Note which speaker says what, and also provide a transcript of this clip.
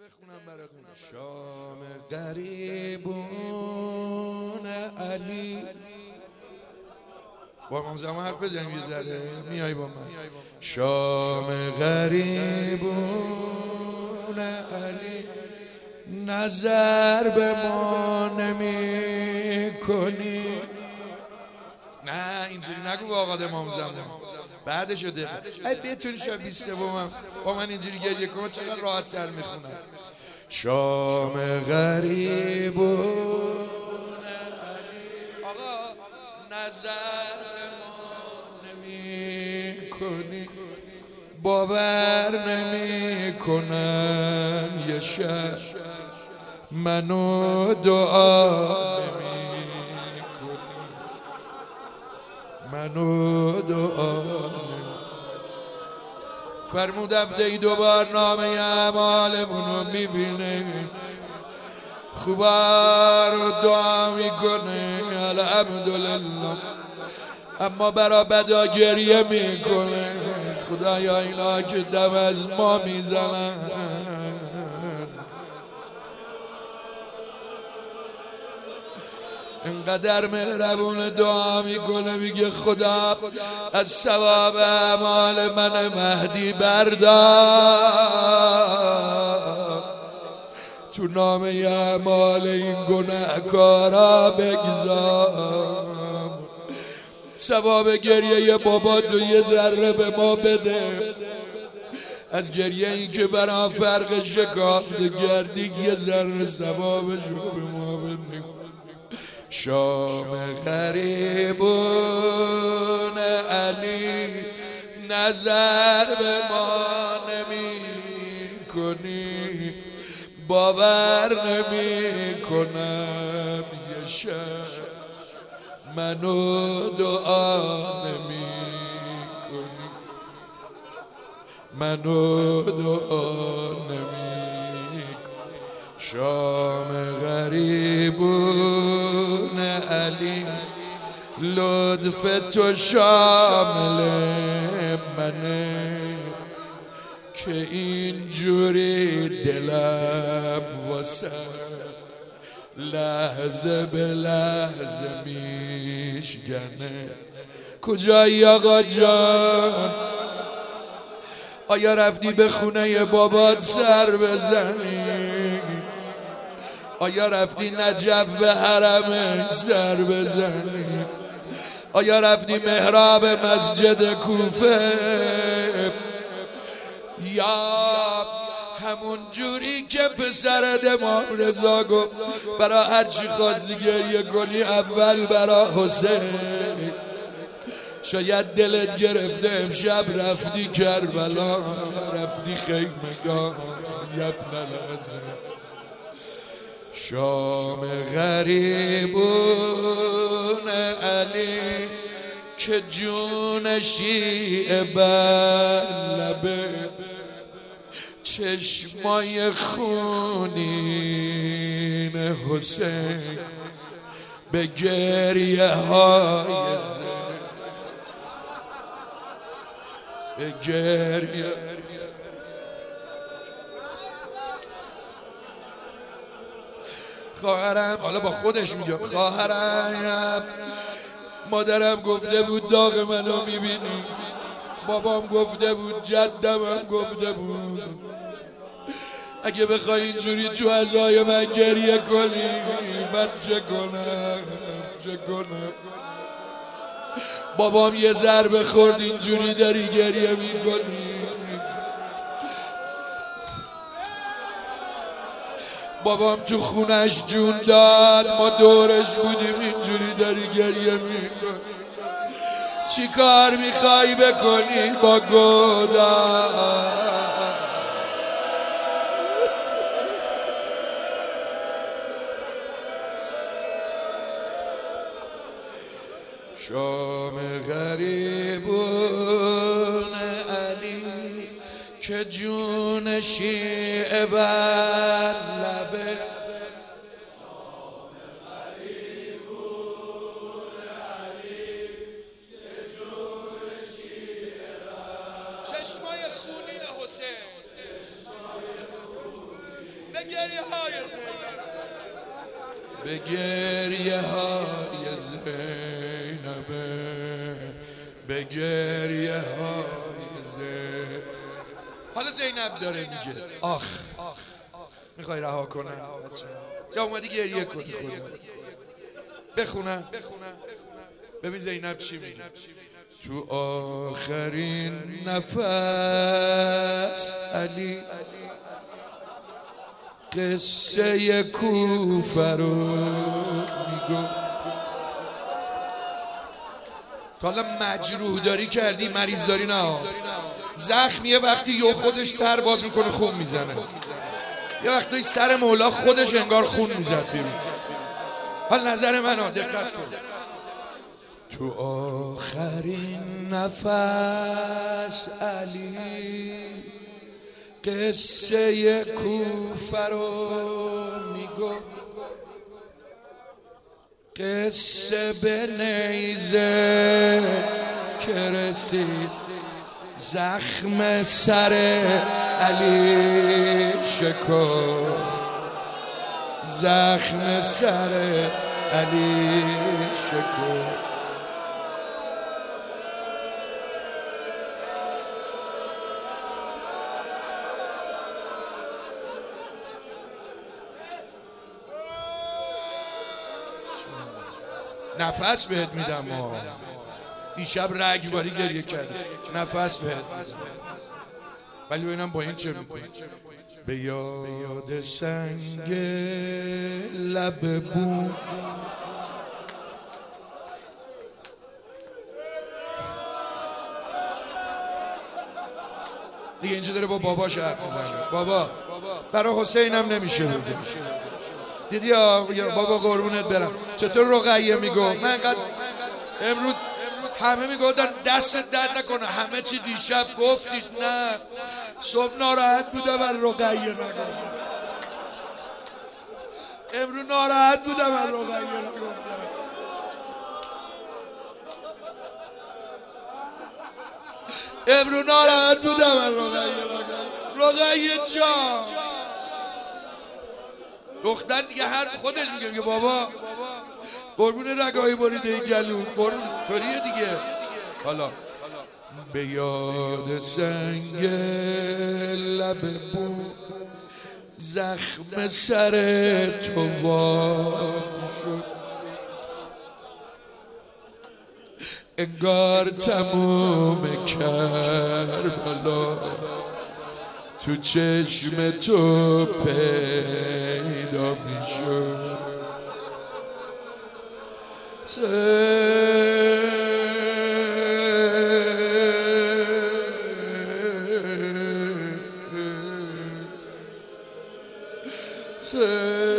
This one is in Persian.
Speaker 1: بخونم براتون. شام غریبون علی. با امام زمان حرف بزنیم یه ذره، میای با من. شام غریبون علی، نظر به ما نمی کنی. نه اینجوری نگو با آقا امام زمان، بعدش شده. ای بتونی شب 23 با من اینجوری گریه کنم چقدر راحت تر میخونم. شام غریبون علی، آقا نظر به ما نمی کنی، باور نمی کنم یه شب منو دعا نمی کنی، منو دعا نمی. فرمود هفته ای دوبار نامه اعمالمونو میبینه، خوبا رو دعا میکنه الحمدلله، اما برا بدا گریه میکنه. خدایا اینا که دم از ما میزنن اینقدر مهربون دعا میکنه، میگه خدا از ثواب اعمال من مهدی بردار، تو نامه اعمال این گناهکارا بگذار، ثواب گریه بابا تو یه ذره به ما بده، از گریه این که برا فرق شکافت گردی یه ذره ثوابشو به ما بده. شام غریبون علی، نظر به ما نمی کنی، باور نمی کنم یه شب منو دعا نمی کنی، منو دعا نمی کنی. شام غریبون علی، لطف تو شامل منه که اینجوری دلم واسه لحظه به لحظه میشکنه. کجایی آقا جان؟ آیا رفتی به خونه بابات سر بزنی؟ آیا رفتی نجف به حرمش سر بزنی؟ آیا رفتی محراب مسجد کوفه؟ یا همون جوری که پسرت امام رضا گفت برا هرچی خواستی گریه کنی اول برا حسین؟ شاید دلت گرفته امشب رفتی کربلا، رفتی خیمگاه یبن الحسین. شام غریبون علی که جون شیعه بر لبه، چشمای خونین حسین به گریه های به گریه. خواهرم حالا با خودش میگه، خواهرم مادرم گفته بود داغ منو میبینی، بابام گفته بود، جدم هم گفته بود اگه بخوای اینجوری تو عزای من گریه کنی من چه کنم چه کنم؟ بابام یه ضربه خورد اینجوری داری گریه میکنی؟ بابام تو خونش جون داد ما دورش بودیم اینجوری داری گریه میکنی؟ چی کار میخوای بکنی با گودال؟ شام غریبون علی که جون شیعه بر لبه، چشمای خونین حسین گریه های زینب، به گریه های زینب، به گریه های زینب. حالا زینب داره میگه آخ میخوای رها کنم یا اومدی گریه کنی؟ خدا بخونم. ببین زینب چی میگه. تو آخرین نفس علی قصه کوفه رو میگو. تا حالا مجروح داری کردی؟ مریض داری؟ نه، زخمیه وقتی یه خودش سر باز میکنه خون میزنه. یه وقتی سر مولا خودش انگار خون میزد بیرون. حال نظر منو دقت کن. تو آخرین نفس علی قصه کوفه رو میگو. قصه به نیزه که رسید زخم سر علی شکر، زخم سر علی شکر. نفس بهت میدم ها. دیشب رگباری گریه کردی، نفس بهت میدم. ولی ببینم با این چه میکنی. به یاد سنگ لب بوم دیگه اینجا داره با باباش حرف میزنه. بابا برای حسینم نمیشه بگه. دیدی یا بابا قربونت برم. چطور رقیه میگو؟ من انقدر امروز همه میگفتن دستت درد نکنه، همه چی دیشب گفتیش. نه، صبح ناراحت بودم از رقیه نگفتم. امروز ناراحت بودم از رقیه نگفتم. امروز ناراحت بودم از رقیه نگفتم. رقیه جان دختر دیگه هر خودش میگه که بابا قربون رگایی بریده گلو قربون طوریه دیگه. حالا به یاد سنگ لب بوم زخم سر تو وام شد، انگار تموم کربلا تو چشم تو پیدا میشد. Say